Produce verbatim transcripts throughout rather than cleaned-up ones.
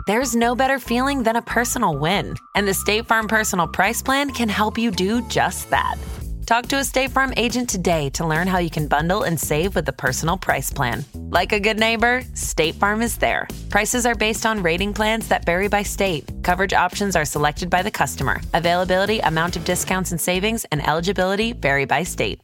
There's no better feeling than a personal win. And the State Farm Personal Price Plan can help you do just that. Talk to a State Farm agent today to learn how you can bundle and save with the Personal Price Plan. Like a good neighbor, State Farm is there. Prices are based on rating plans that vary by state. Coverage options are selected by the customer. Availability, amount of discounts and savings, and eligibility vary by state.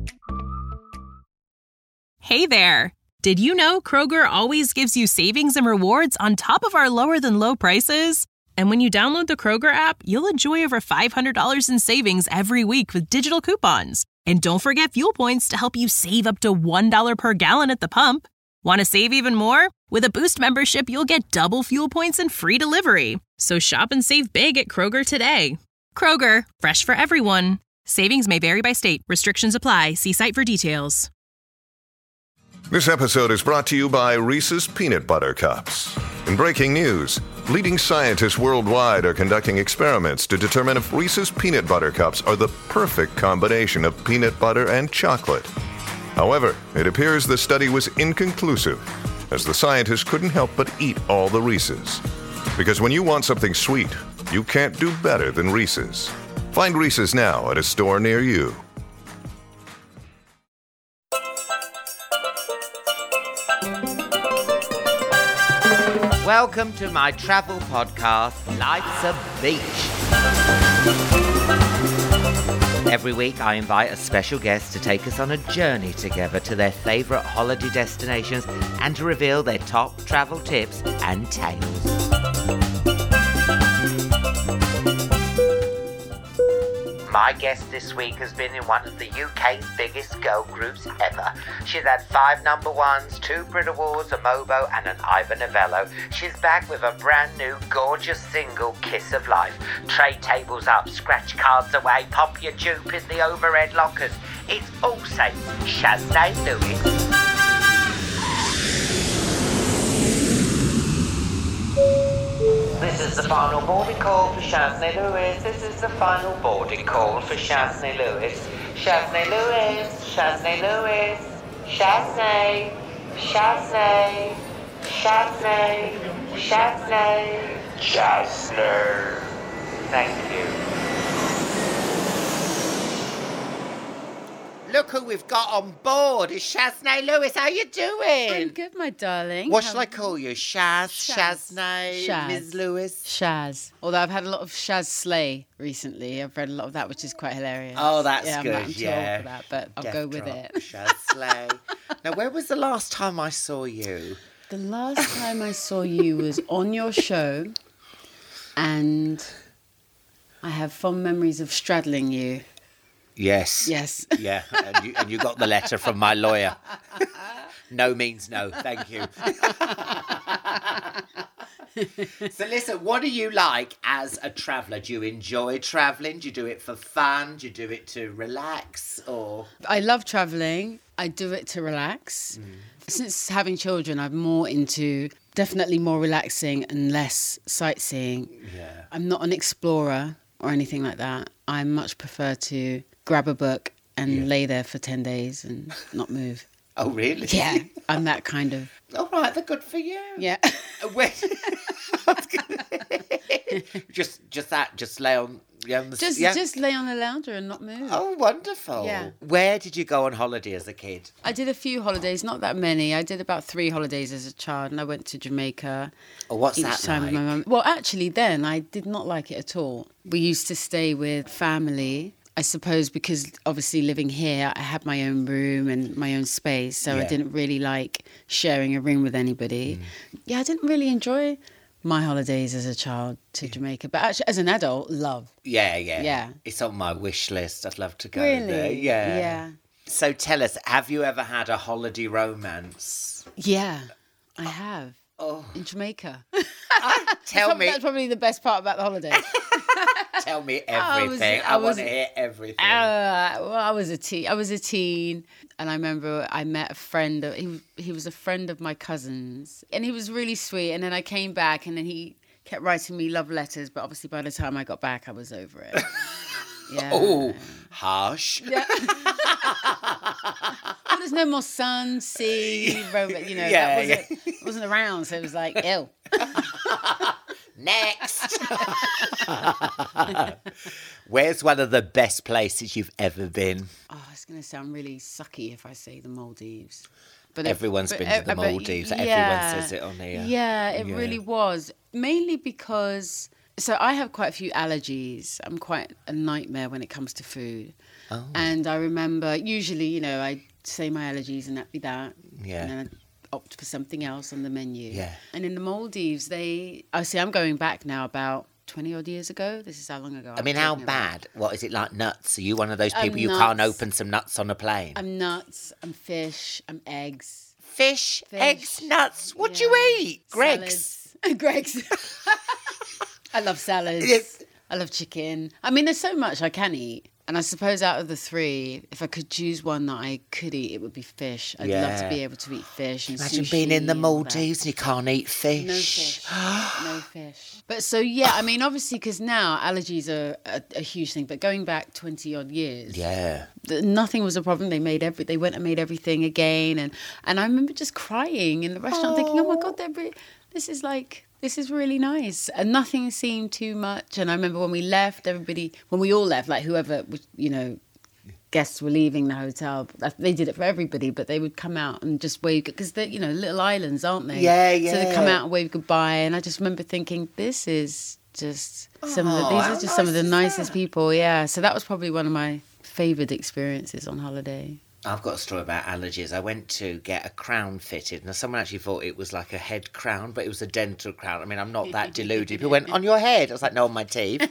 Hey there! Did you know Kroger always gives you savings and rewards on top of our lower-than-low prices? And when you download the Kroger app, you'll enjoy over five hundred dollars in savings every week with digital coupons. And don't forget fuel points to help you save up to one dollar per gallon at the pump. Want to save even more? With a Boost membership, you'll get double fuel points and free delivery. So shop and save big at Kroger today. Kroger, fresh for everyone. Savings may vary by state. Restrictions apply. See site for details. This episode is brought to you by Reese's Peanut Butter Cups. In breaking news, leading scientists worldwide are conducting experiments to determine if Reese's Peanut Butter Cups are the perfect combination of peanut butter and chocolate. However, it appears the study was inconclusive, as the scientists couldn't help but eat all the Reese's. Because when you want something sweet, you can't do better than Reese's. Find Reese's now at a store near you. Welcome to my travel podcast, Life's a Beach. Every week I invite a special guest to take us on a journey together to their favourite holiday destinations and to reveal their top travel tips and tales. My guest this week has been in one of the U K's biggest girl groups ever. She's had five number ones, two Brit Awards, a Mobo and an Ivor Novello. She's back with a brand new gorgeous single, Kiss of Life. Tray tables up, scratch cards away, pop your jupe in the overhead lockers. It's also Shaznay Lewis. This is the final boarding call for Shaznay Lewis. This is the final boarding call for Shaznay Lewis. Shaznay Lewis, Shaznay Lewis, Shaznay, Shaznay, Shaznay, Shaznay, Shaznay. Thank you. Look who we've got on board. It's Shaznay Lewis. How you doing? I'm good, my darling. What How shall I call you? Shaz, Shaz. Shaznay, Shaz. Miz Lewis? Shaz. Although I've had a lot of Shaz Slay recently. I've read a lot of that, which is quite hilarious. Oh, that's yeah, good. I'm not too yeah. old for that, but I'll Death go with drop, it. Shaz Slay. Now, where was the last time I saw you? The last time I saw you was on your show, and I have fond memories of straddling you. Yes. Yes. Yeah, and you, and you got the letter from my lawyer. No means no, thank you. So listen, what do you like as a traveller? Do you enjoy travelling? Do you do it for fun? Do you do it to relax? Or I love travelling. I do it to relax. Mm. Since having children, I'm more into definitely more relaxing and less sightseeing. Yeah. I'm not an explorer or anything like that. I much prefer to grab a book and yeah. lay there for ten days and not move. Oh, really? Yeah, I'm that kind of... All right, they're good for you. Yeah. Where... just just that, just lay on... Yeah, on the... Just, yeah. just lay on the lounger and not move. Oh, wonderful. Yeah. Where did you go on holiday as a kid? I did a few holidays, not that many. I did about three holidays as a child, and I went to Jamaica. Oh, what's each that time like? with my mum. Well, actually, then I did not like it at all. We used to stay with family. I suppose because obviously living here, I had my own room and my own space, so Yeah. I didn't really like sharing a room with anybody. Mm. Yeah, I didn't really enjoy my holidays as a child to Jamaica, but actually as an adult, love. Yeah, yeah. Yeah. It's on my wish list. I'd love to go Really? there. Yeah. Yeah. So tell us, have you ever had a holiday romance? Yeah, I have. Oh. In Jamaica. Ah, tell that's me. That's probably the best part about the holiday. Tell me I was- everything. I, I want was- to hear everything. Uh, well, I was a teen. I was a teen, and I remember I met a friend. Of, he he was a friend of my cousin's, and he was really sweet. And then I came back, and then he kept writing me love letters. But obviously, by the time I got back, I was over it. Yeah. Oh, harsh. Yeah. Well, there's no more sun, sea, romance. You know, Yeah, that wasn't, wasn't around, so it was like, ew. Next. Where's one of the best places you've ever been? Oh, it's going to sound really sucky if I say the Maldives. But Everyone's it, been but, to the uh, but Maldives. yeah, Everyone says it on here. Yeah, it Yeah. really was. Mainly because, so I have quite a few allergies. I'm quite a nightmare when it comes to food. Oh. And I remember, usually, you know, I'd say my allergies and that'd be that. Yeah. And then I'd opt for something else on the menu. Yeah. And in the Maldives, they, I see, I'm going back now about twenty odd years ago. This is how long ago. I mean, how bad? What, is it like nuts? Are you one of those I'm people you can't nuts. open some nuts on a plane? I'm nuts, I'm fish, I'm eggs. Fish, Fish. eggs, nuts. What do Yeah. you eat? Greg's. Salads. Greg's. I love salads. Yes. I love chicken. I mean, there's so much I can eat. And I suppose out of the three, if I could choose one that I could eat, it would be fish. I'd love to Yeah. be able to eat fish and Imagine sushi being in the and all that. Maldives and you can't eat fish. No fish. No fish. But so, yeah, I mean, obviously, because now allergies are a, a huge thing. But going back twenty odd years, Yeah. th- nothing was a problem. They made every, they went and made everything again. And, and I remember just crying in the restaurant thinking, oh my God, they're re- this is like, this is really nice. And nothing seemed too much. And I remember when we left, everybody, when we all left, like whoever, was, you know, guests were leaving the hotel, they did it for everybody, but they would come out and just wave, because they're, you know, little islands, aren't they? Yeah, So they come yeah. out and wave goodbye. And I just remember thinking, this is just some of the, Oh, these how are just some of nice the is nicest that? people. Yeah. So that was probably one of my favoured experiences on holiday. I've got a story about allergies. I went to get a crown fitted. Now, someone actually thought it was like a head crown, but it was a dental crown. I mean, I'm not that deluded. People went, on your head? I was like, no, on my teeth.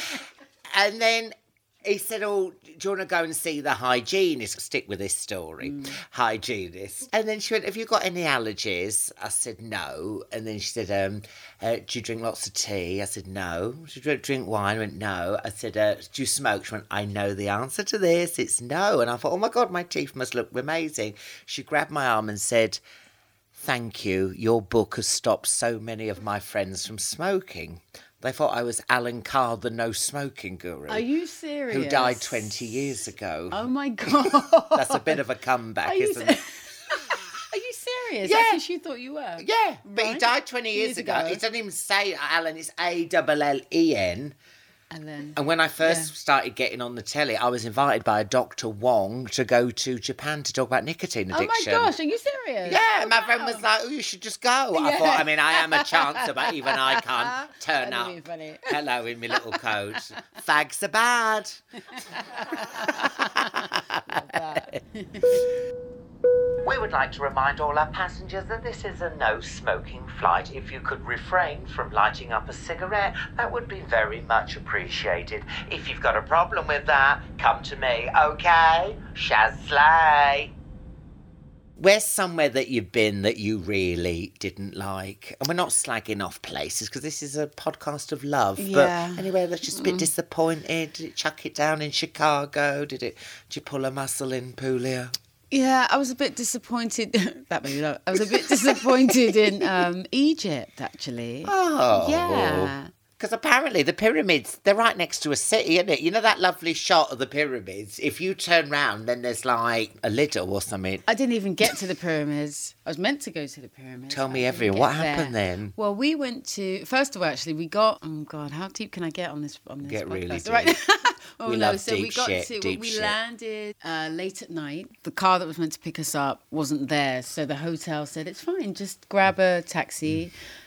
And then he said, oh, do you want to go and see the hygienist? Stick with this story. Mm. Hygienist. And then she went, have you got any allergies? I said, no. And then she said, um, uh, do you drink lots of tea? I said, no. She said, drink wine? I went, no. I said, uh, do you smoke? She went, I know the answer to this. It's no. And I thought, oh my God, my teeth must look amazing. She grabbed my arm and said, thank you. Your book has stopped so many of my friends from smoking. They thought I was Alan Carr, the no smoking guru. Are you serious? Who died twenty years ago. Oh my God. That's a bit of a comeback, Are you isn't se- it? Are you serious? Yeah. That's who you thought you were? Yeah, but he Right. died twenty years, Years ago. ago. It doesn't even say Alan, it's A L L E N. And then. And when I first Yeah. started getting on the telly, I was invited by Doctor Wong to go to Japan to talk about nicotine Oh my addiction. gosh, are you serious? Yeah, Oh, my friend wow. was like, oh, you should just go. I Yeah. thought, I mean, I am a chancer, but even I can't turn That'd up. be funny. Hello in my little coat. Fags are bad. We would like to remind all our passengers that this is a no-smoking flight. If you could refrain from lighting up a cigarette, that would be very much appreciated. If you've got a problem with that, come to me, okay? Shaz Slay. Where's somewhere that you've been that you really didn't like? And we're not slagging off places because this is a podcast of love. Yeah. But anywhere that's just a bit disappointed. Did it chuck it down in Chicago? Did it? Did you pull a muscle in Puglia? Yeah, I was a bit disappointed. That made me laugh. I was a bit disappointed in um, Egypt, actually. Oh. Yeah. Because apparently the pyramids, they're right next to a city, isn't it? You know that lovely shot of the pyramids? If you turn round, then there's like a Lido or something. I didn't even get to the pyramids. I was meant to go to the pyramids. Tell but me I didn't everything. get What happened there. then? Well, we went to, first of all, actually, we got, oh God, how deep can I get on this on this Get podcast? really deep. Right. oh, We no, love so we deep got shit, to, deep we shit. landed uh, late at night. The car that was meant to pick us up wasn't there. So the hotel said, it's fine, just grab a taxi. Mm.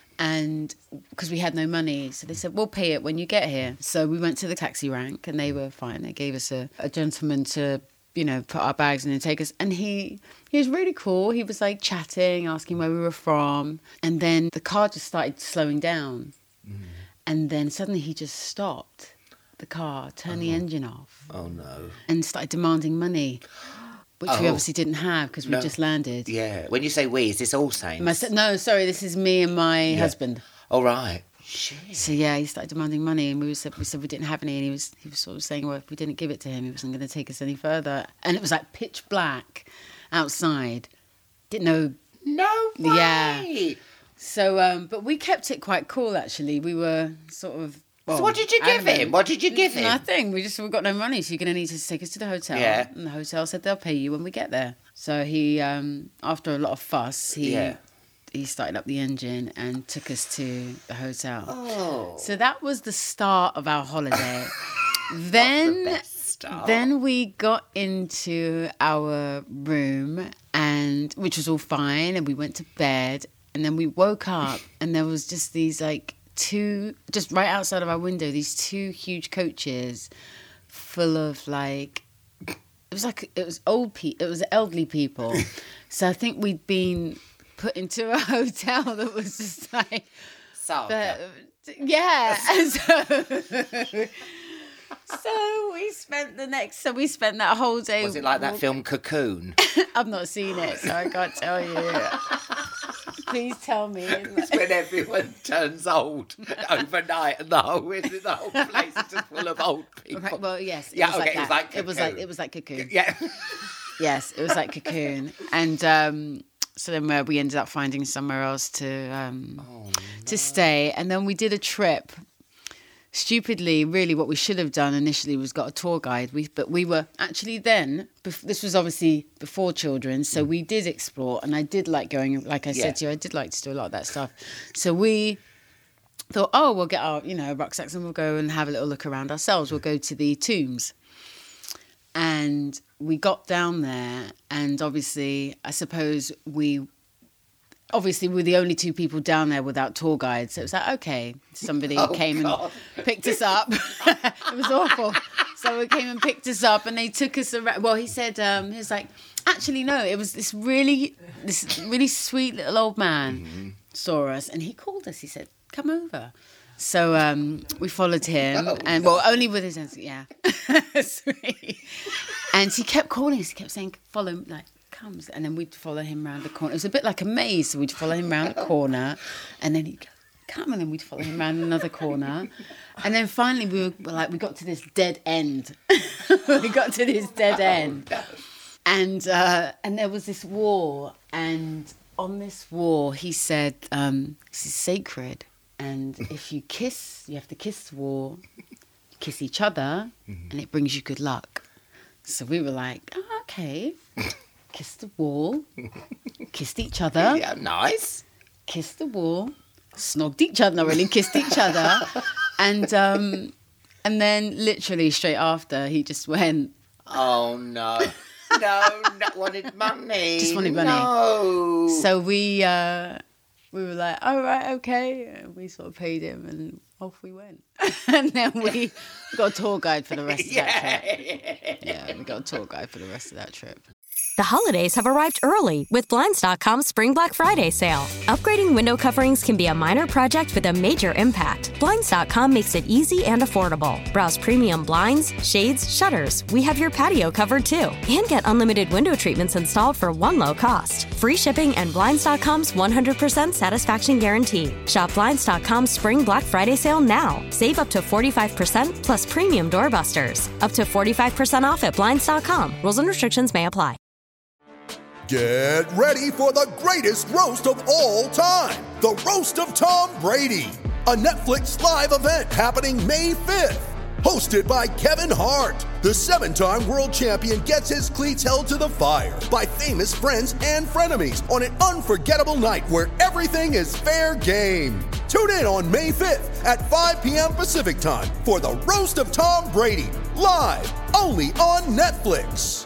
And because we had no money, so they said, we'll pay it when you get here. So we went to the taxi rank and they were fine. They gave us a, a gentleman to, you know, put our bags in and take us. And he, he was really cool. He was like chatting, asking where we were from. And then the car just started slowing down. Mm. And then suddenly he just stopped the car, turned the engine off. Oh, no. And started demanding money, which we Oh. obviously didn't have because we No. just landed. Yeah. When you say we, is this All Saints? My, se- no, sorry, this is me and my husband. All right. Shit. So yeah, he started demanding money, and we said we said we didn't have any, and he was he was sort of saying, well, if we didn't give it to him, he wasn't going to take us any further. And it was like pitch black outside. Didn't know. No way. Yeah. So, um, but we kept it quite cool. Actually, we were sort of. Well, So what did you give adamant. him? What did you give him? Nothing. We just we got no money, so you're going to need to take us to the hotel. Yeah. And the hotel said they'll pay you when we get there. So he, um, after a lot of fuss, he. Yeah. he started up the engine and took us to the hotel. Oh. So that was the start of our holiday. Then, the best start. Then we got into our room, and which was all fine, and we went to bed, and then we woke up, and there was just these like two, just right outside of our window, these two huge coaches full of like, it was like, it was old people, it was elderly people. So I think we'd been put into a hotel that was just like, Saga. the, yeah. And so, so we spent the next, so we spent that whole day. Was it like that film Cocoon? I've not seen it, so I can't tell you. Please tell me. It's when everyone turns old overnight, and the whole the whole place is just full of old people. Right, well, yes. It Yeah, was okay, like it was that. like It was like Cocoon. it was like Cocoon. Yeah. Yes, it was like Cocoon, and um, so then uh, we ended up finding somewhere else to um, Oh, to stay, and then we did a trip. Stupidly, really, what we should have done initially was got a tour guide. We, but we were actually then. Bef- this was obviously before children, so we did explore, and I did like going. Like I Yeah. said to you, I did like to do a lot of that stuff. So we thought, oh, we'll get our, you know, rucksacks, and we'll go and have a little look around ourselves. We'll go to the tombs, and we got down there, and obviously, I suppose we. Obviously, we're the only two people down there without tour guides. So it was like, okay, somebody Oh, came God. and picked us up. It was awful. So we came and picked us up, and they took us around. Well, he said, um, he was like, actually, no, it was this really, this really sweet little old man Mm-hmm. saw us, and he called us. He said, come over. So um, we followed him, Oh, and well, only with his hands, yeah. Sweet. And he kept calling us. He kept saying, follow, like, comes, and then we'd follow him around the corner. It was a bit like a maze, so we'd follow him around the corner, and then he'd go, come, and then we'd follow him around another corner, and then finally we were like, we got to this dead end. We got to this dead end, and uh, and there was this wall, and on this wall he said, um, "This is sacred, and if you kiss, you have to kiss the wall, kiss each other, and it brings you good luck." So we were like, oh, okay. Kissed the wall, kissed each other, Yeah, nice. kissed the wall, snogged each other, not really, kissed each other. And um, and then literally straight after, he just went, Oh, no. No, no, wanted money. Just wanted money. No. so we uh, we were like, all right, okay. And we sort of paid him, and off we went. And then we got a tour guide for the rest of that trip. Yeah, we got a tour guide for the rest of that trip. The holidays have arrived early with Blinds dot com's Spring Black Friday sale. Upgrading window coverings can be a minor project with a major impact. Blinds dot com makes it easy and affordable. Browse premium blinds, shades, shutters. We have your patio covered too. And get unlimited window treatments installed for one low cost. Free shipping and Blinds dot com's one hundred percent satisfaction guarantee. Shop Blinds dot com's Spring Black Friday sale now. Save up to forty-five percent plus premium doorbusters. Up to forty-five percent off at Blinds dot com. Rules and restrictions may apply. Get ready for the greatest roast of all time, the Roast of Tom Brady, a Netflix live event happening May fifth. Hosted by Kevin Hart, the seven-time world champion gets his cleats held to the fire by famous friends and frenemies on an unforgettable night where everything is fair game. Tune in on May fifth at five p.m. Pacific time for the Roast of Tom Brady, live only on Netflix.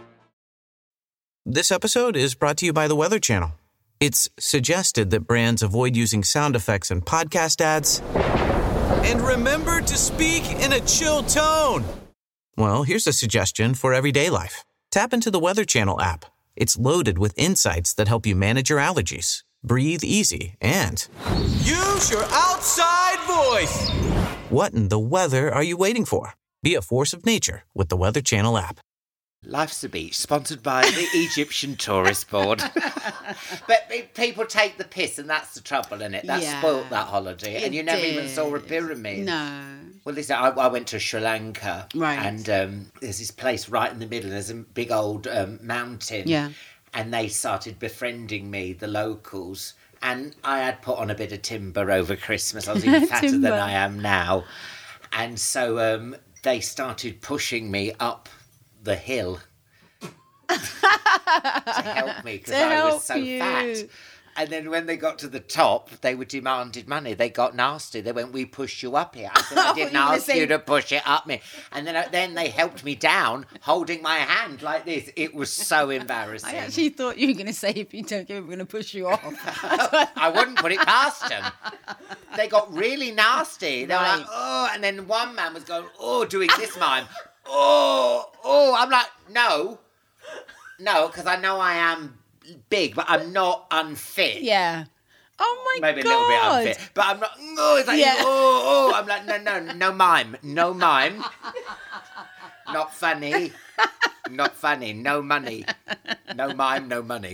This episode is brought to you by the Weather Channel. It's suggested that brands avoid using sound effects in podcast ads. And remember to speak in a chill tone. Well, here's a suggestion for everyday life. Tap into the Weather Channel app. It's loaded with insights that help you manage your allergies, breathe easy, and use your outside voice. What in the weather are you waiting for? Be a force of nature with the Weather Channel app. Life's a Beach, sponsored by the Egyptian Tourist Board. But people take the piss, and that's the trouble, isn't it? That Yeah. spoilt that holiday. It and you never even did. saw a pyramid. No. Well, listen, I, I went to Sri Lanka. Right. And um, there's this place right in the middle. There's a big old um, mountain. Yeah. And they started befriending me, the locals. And I had put on a bit of timber over Christmas. I was even fatter than Timber. I am now. And so um, they started pushing me up the hill to help me because To I was help so you. fat. And then when they got to the top, they were demanded money. They got nasty. They went, we pushed you up here. I said, I didn't ask you to push it up me. And then then they helped me down, holding my hand like this. It was so embarrassing. I actually thought you were going to say, if you don't give it, we're going to push you off. I wouldn't put it past them. They got really nasty. They Right. were like, oh, and then one man was going, oh, doing this mime. Oh, oh. I'm like, no. No, because I know I am big, but I'm not unfit. Yeah. Oh my Maybe God. a little bit unfit, but I'm not. Oh, it's like Yeah. oh, oh. I'm like no, no, no mime, no mime. Not funny, not funny. No money, no mime, no money.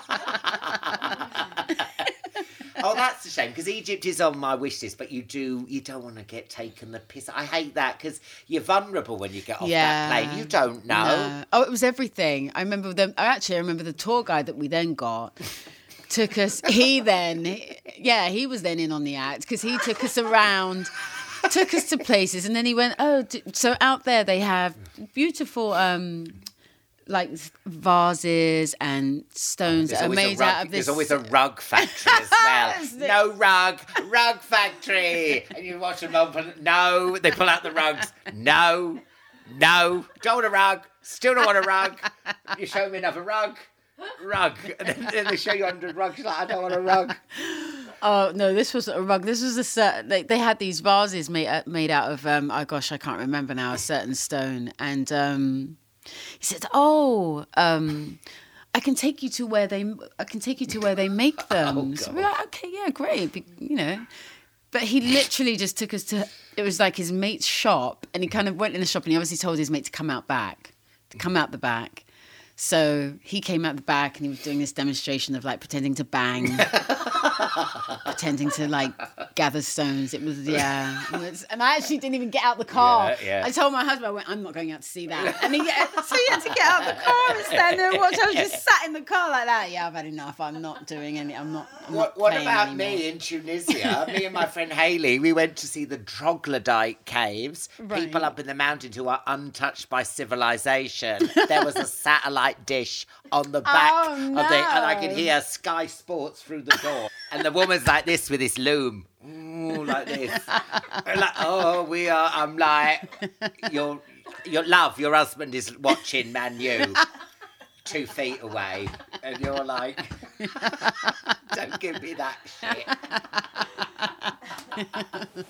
Oh, that's a shame because Egypt is on my wish list, but you do you don't want to get taken the piss. I hate that because you're vulnerable when you get off Yeah. that plane. You don't know. No. Oh, it was everything. I remember them. Actually, I remember the tour guide that we then got took us. He then, yeah, he was then in on the act because he took us around, took us to places, and then he went, oh, d- so out there they have beautiful. Um, like vases and stones There's that are always a made rug- out of this. There's always a rug factory as well. No rug, rug factory. And you watch them open. No, they pull out the rugs. No, no, don't want a rug. Still don't want a rug. You show me another rug, rug, and then, then they show you a hundred rugs. You're like, I don't want a rug. Oh no, this wasn't a rug. This was a certain. They, they had these vases made uh, made out of. Um, oh gosh, I can't remember now. A certain stone, and um, he said, "Oh, um, I can take you to where they. I can take you to where they make them." Oh, so we're like, "Okay, yeah, great." Be- you know, but he literally just took us to. It was like his mate's shop, and he kind of went in the shop, and he obviously told his mate to come out back, to come out the back. So he came out the back and he was doing this demonstration of like pretending to bang, pretending to like gather stones. It was, yeah. It was, and I actually didn't even get out the car. Yeah, yeah. I told my husband, I went, I'm not going out to see that. And he, so he had to get out the car and stand there and watch. I was just sat in the car like that. Yeah, I've had enough. I'm not doing any, I'm not. I'm What, not what playing about anymore. me in Tunisia? Me and my friend Hayley, we went to see the troglodyte caves. Right. People up in the mountains who are untouched by civilization. There was a satellite dish on the back Oh, of the, and I could no. hear Sky Sports through the door. And the woman's like this with this loom. Ooh, like this. I'm like, oh, we are. I'm like, your, your love, your husband is watching Man U. Two feet away, and you're like, don't give me that shit.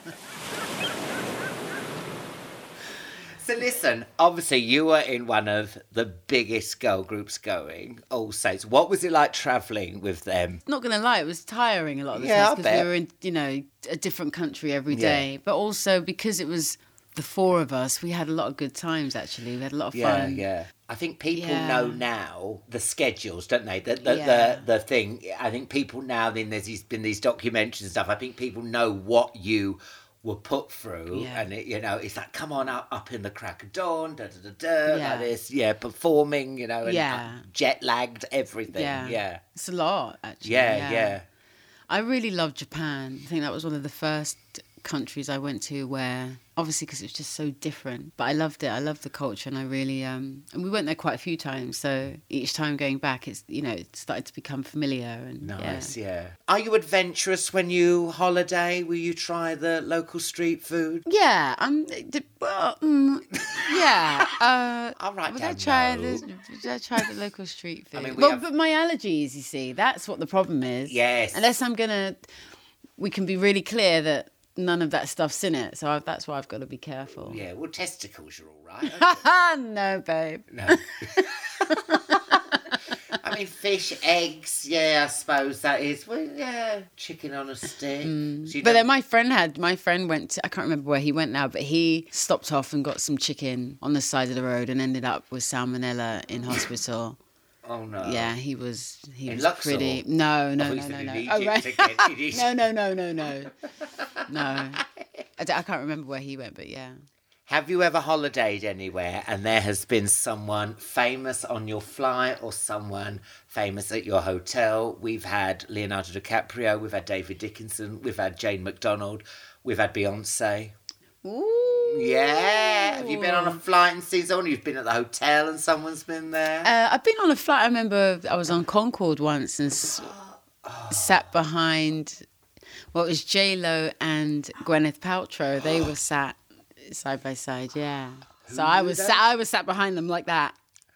So listen, obviously you were in one of the biggest girl groups going, All Saints. What was it like travelling with them? Not gonna lie, it was tiring a lot of the Yeah, times I because bet. we were in, you know, a different country every Yeah. day. But also because it was the four of us, we had a lot of good times. Actually, we had a lot of Yeah, fun. yeah. I think people Yeah. know now the schedules, don't they? The the, Yeah. the the thing. I think people now. Then there's these, been these documentaries and stuff. I think people know what you were put through, Yeah. and it, you know, it's like, come on up, up in the crack of dawn, da da da da, Yeah. like this, yeah, performing, you know, and Yeah. uh, jet lagged, everything, Yeah. yeah, It's a lot, actually. yeah, yeah. I really loved Japan. I think that was one of the first countries I went to where, obviously because it was just so different, but I loved it. I loved the culture, and I really, um, and we went there quite a few times. So each time going back, it's, you know, it started to become familiar. And Nice, yeah. yeah. Are you adventurous when you holiday? Will you try the local street food? Yeah, I'm. d- Well, mm, yeah. Uh, I'll write would down I try no. the? Would I try the local street food? mean, we well, have- but my allergies, you see, that's what the problem is. Yes. Unless I'm gonna, we can be really clear that none of that stuff's in it. So I, that's why I've got to be careful. Yeah, well, testicles, you're all right. aren't you? No, babe. No. I mean, fish, eggs, yeah, I suppose that is. Well, yeah, chicken on a stick. So you But don't- then my friend had, my friend went to, I can't remember where he went now, but he stopped off and got some chicken on the side of the road and ended up with salmonella in hospital. Oh, no. Yeah, he was, he In was Luxor? pretty, no, no, I thought no, you no, said no. in Oh, Egypt right. again. It is- No, no, no, no, no. No. I, d- I can't remember where he went, but yeah. Have you ever holidayed anywhere and there has been someone famous on your flight or someone famous at your hotel? We've had Leonardo DiCaprio, we've had David Dickinson, we've had Jane McDonald, we've had Beyonce. Ooh. Yeah. Have you been on a flight and seen someone? You've been at the hotel and someone's been there? Uh, I've been on a flight. I remember I was on Concorde once, and s- oh. sat behind, well, it was J-Lo and Gwyneth Paltrow. They were sat side by side, yeah. Who so I was sat, I was sat behind them like that.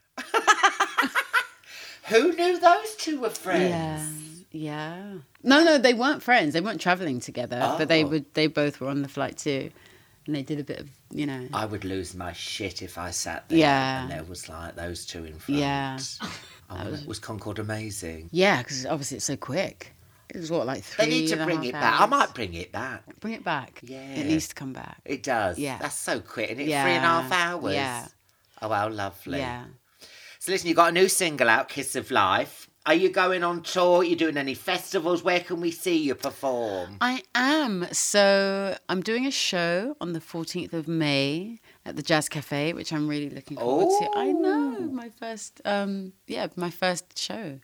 Who knew those two were friends? Yeah, yeah. No, no, they weren't friends. They weren't traveling together, oh. but they would. They both were on the flight too, and they did a bit of, you know. I would lose my shit if I sat there yeah. and there was like those two in front. Yeah. Oh, was... was Concorde amazing? Yeah, because obviously it's so quick. It was what, like three. They need to bring it hours? back. I might bring it back. Bring it back. Yeah. It needs to come back. It does. Yeah. That's so quick. And it's yeah. three and a half hours. Yeah. Oh, wow, lovely. Yeah. So listen, you got a new single out, Kiss of Life. Are you going on tour? Are you doing any festivals? Where can we see you perform? I am. So I'm doing a show on the fourteenth of May at the Jazz Cafe, which I'm really looking forward oh. to. I know, my first, um, yeah, my first show.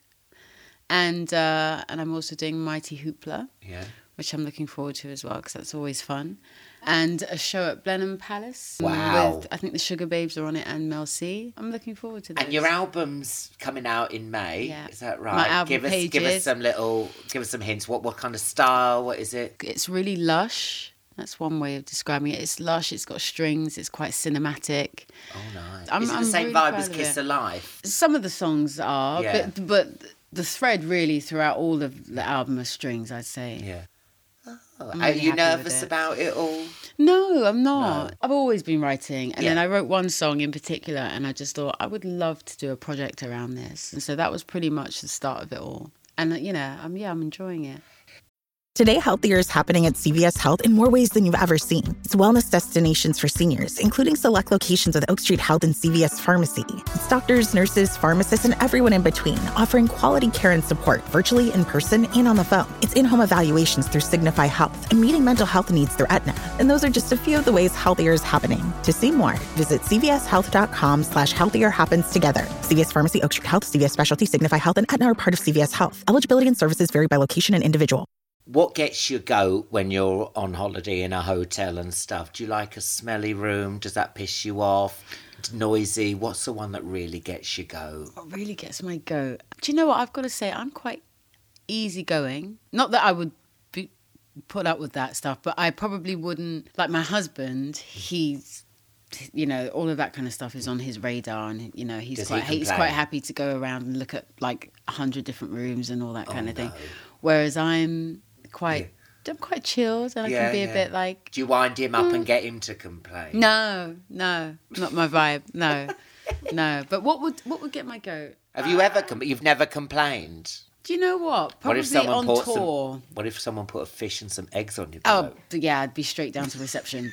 And uh, and I'm also doing Mighty Hoopla, yeah. which I'm looking forward to as well, because that's always fun. And a show at Blenheim Palace. Wow. With, I think the Sugar Babes are on it and Mel C. I'm looking forward to this. And your album's coming out in May. Yeah. Is that right? My album give us, pages. Give us some little, give us some hints. What what kind of style? What is it? It's really lush. That's one way of describing it. It's lush. It's got strings. It's quite cinematic. Oh, nice. I'm, is it the I'm same really vibe as of Kiss it. of Life? Some of the songs are, Yeah. but but the thread really throughout all of the album is strings, I'd say. Yeah. Oh. I'm Are really you happy nervous with it. about it all? No, I'm not. No. I've always been writing. And Yeah. then I wrote one song in particular and I just thought I would love to do a project around this. And so that was pretty much the start of it all. And, you know, I'm, yeah, I'm enjoying it. Today, Healthier is happening at C V S Health in more ways than you've ever seen. It's wellness destinations for seniors, including select locations with Oak Street Health and C V S Pharmacy. It's doctors, nurses, pharmacists, and everyone in between, offering quality care and support virtually, in person, and on the phone. It's in-home evaluations through Signify Health and meeting mental health needs through Aetna. And those are just a few of the ways Healthier is happening. To see more, visit cvshealth.com slash healthier happens together. C V S Pharmacy, Oak Street Health, C V S Specialty, Signify Health, and Aetna are part of C V S Health. Eligibility and services vary by location and individual. What gets you go when you're on holiday in a hotel and stuff? Do you like a smelly room? Does that piss you off? Noisy? What's the one that really gets you go? What really gets my go? Do you know what? I've got to say, I'm quite easygoing. Not that I would be put up with that stuff, but I probably wouldn't. Like my husband, he's, you know, all of that kind of stuff is on his radar, and you know, he's Does quite he he's complain? quite happy to go around and look at like a hundred different rooms and all that kind Oh, of thing. no. Whereas I'm quite, Yeah. I'm quite chilled, and I Yeah, can be yeah. a bit like, Do you wind him up and get him to complain? no, no, not my vibe, no, no. But what would what would get my goat? Have you ever? Com- you've never complained. Do you know what? Probably What if someone on put tour. some? What if someone put a fish and some eggs on your Oh, boat? yeah, I'd be straight down to reception.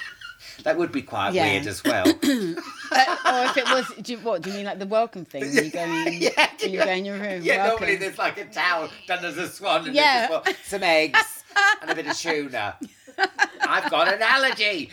That would be quite Yeah. weird as well. uh, or if it was, do you, what, do you mean like the welcome thing? When you go in, Yeah, when you go in your room? Yeah, welcome. normally there's like a towel done as a swan and Yeah. there's just what, some eggs and a bit of tuna. I've got an allergy.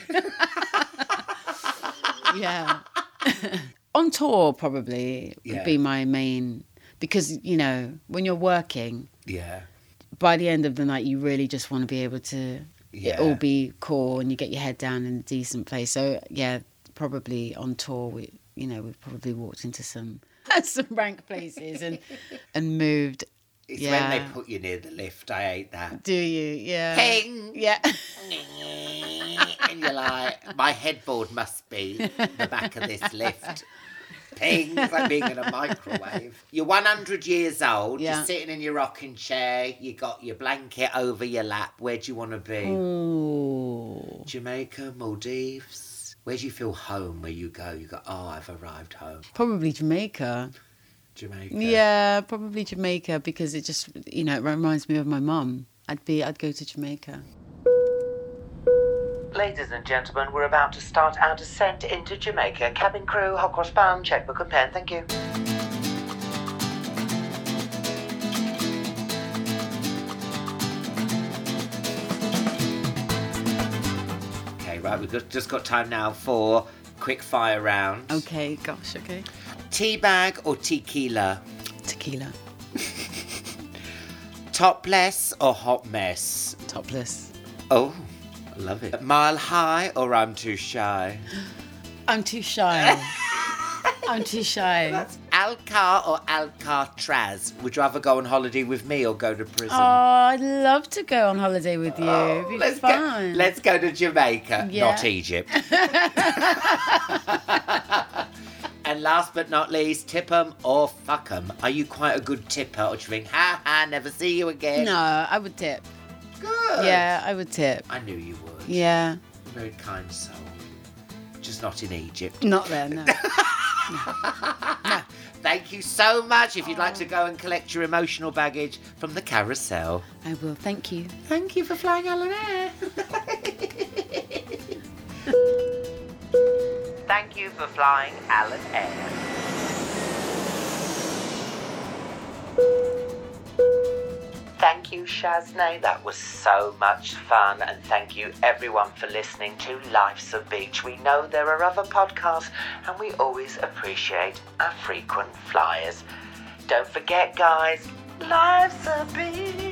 Yeah. On tour, probably, would Yeah. be my main, because, you know, when you're working, Yeah. by the end of the night, you really just want to be able to Yeah. it all be cool and you get your head down in a decent place. So, yeah, probably on tour, we, you know, we've probably walked into some some rank places and and moved. It's Yeah. when they put you near the lift. I hate that. Do you? Yeah. Ping. Yeah. And you're like, my headboard must be the back of this lift. Ping. It's like being in a microwave. You're one hundred years old. Yeah. You're sitting in your rocking chair. You got your blanket over your lap. Where do you want to be? Ooh. Jamaica, Maldives. Where do you feel home? Where you go? You go, oh, I've arrived home. Probably Jamaica. Jamaica. Yeah, probably Jamaica because it just, you know, it reminds me of my mum. I'd be, I'd go to Jamaica. Ladies and gentlemen, we're about to start our descent into Jamaica. Cabin crew, hot cross bun, checkbook and pen, thank you. Okay, right, we've got, just got time now for quick fire round. Okay, gosh, okay. Tea bag or tequila? Tequila. Topless or hot mess? Topless. Oh, I love it. Mile high or I'm too shy? I'm too shy. I'm too shy. Alcar or Alcatraz? Would you rather go on holiday with me or go to prison? Oh, I'd love to go on holiday with you. Oh, It'd be let's fun. Go, let's go to Jamaica, Yeah. not Egypt. And last but not least, tip 'em or fuck 'em. Are you quite a good tipper, or do you think, ha ha, never see you again? No, I would tip. Good. Yeah, I would tip. I knew you would. Yeah. Very kind soul. Just not in Egypt. Not there, no. Thank you so much. If you'd like to go and collect your emotional baggage from the carousel. I will. Thank you. Thank you for flying Alan Air. Thank you for flying Alan Air. Thank you, Shaznay. That was so much fun. And thank you, everyone, for listening to Life's a Beach. We know there are other podcasts, and we always appreciate our frequent flyers. Don't forget, guys, life's a beach.